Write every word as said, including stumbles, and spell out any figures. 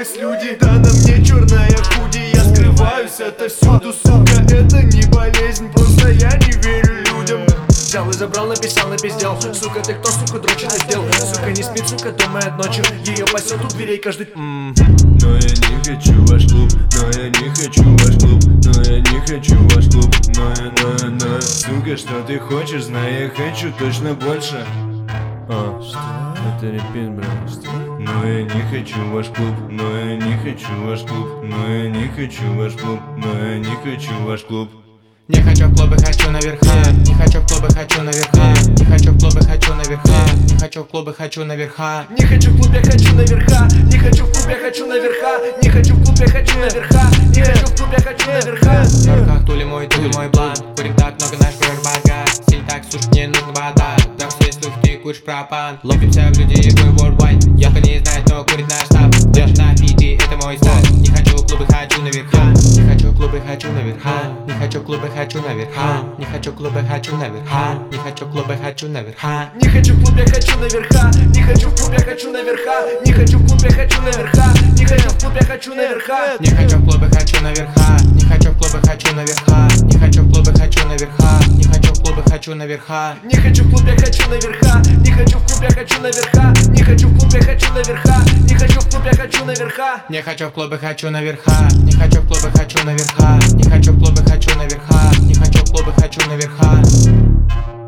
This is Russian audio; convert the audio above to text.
есть люди. Да на мне черная худи, я скрываюсь отовсюду. Сука, это не болезнь, просто я не верю людям. Взял и забрал, написал, напиздел. Сука, ты кто, сука, дрочит отдел. Сука, не спит, сука, думает ночью. Ее пасет у дверей каждый. Но я не хочу ваш клуб, но я не хочу ваш клуб, но я не хочу ваш клуб, но я, но я, но я. Сука, что ты хочешь, знаю, я хочу точно больше. А, что? Это репит, бля. Но я не хочу ваш клуб, но я не хочу ваш клуб, но я не хочу ваш клуб, но я не хочу ваш клуб. Не хочу в клубы, хочу наверха. Не хочу в клубы, хочу наверха. Не хочу в клубы, хочу наверха. Не хочу в клубы, хочу наверха. Не хочу в клубе, хочу наверха. Не хочу в клубе, хочу наверха. Не хочу в клубе, хочу наверха. Не хочу в клубе, хочу наверха. На руках тули мой, тули мой план. Курим так много, наш курер богат. Стиль так суш, мне нужно вода. Так все слух, ты куришь пропан. Ловимся в люди и будем worldwide. Я не знает, но курит наш стаб. Даже на фиде, это мой стайл. Не хочу в клубы, хочу наверха. Не хочу в клубы, хочу наверха. Не хочу в клубы, хочу наверха. Не хочу в клубы, хочу наверха. Не хочу в клубы, хочу наверха. Не хочу в клубе, хочу наверха. Не хочу в клубе, хочу наверха. Не хочу в клубе, хочу наверха. Не хочу в клубе, хочу наверха. Не хочу в клубы, хочу наверха. Не хочу в клубы, хочу наверха. Не хочу в клубы, хочу наверха. Не хочу в клубы, хочу наверха. Не хочу в клубе, хочу наверха. Не хочу в клубе, хочу наверха. Не хочу в клубе, хочу наверха. Не хочу в клубе, хочу наверха. Не хочу в клубы, хочу наверха. Не хочу в клубы, хочу наверха. Не хочу в клубы, хочу наверха. Не хочу в клубы, хочу наверха.